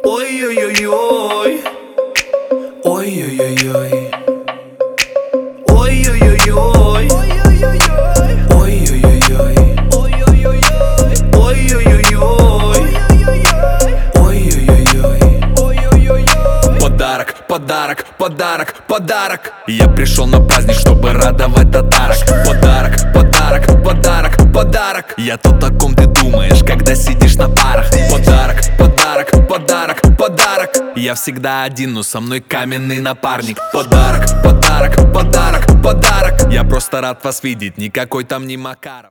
Ой-ой-ой-ой. Ой-ой-ой-ой. Ой-ой-ой-ой. Ой-ой-ой-ой. Ой-ой-ой-ой. Подарок, подарок, подарок, подарок. Я пришел на праздник, чтобы радовать татарок. Подарок, подарок, подарок, подарок. Я тот, о ком ты думаешь, когда сидишь на парах. Подарок, подарок, подарок, подарок. Я всегда один, но со мной каменный напарник. Подарок, подарок, подарок, подарок. Я просто рад вас видеть, никакой там не Макаров.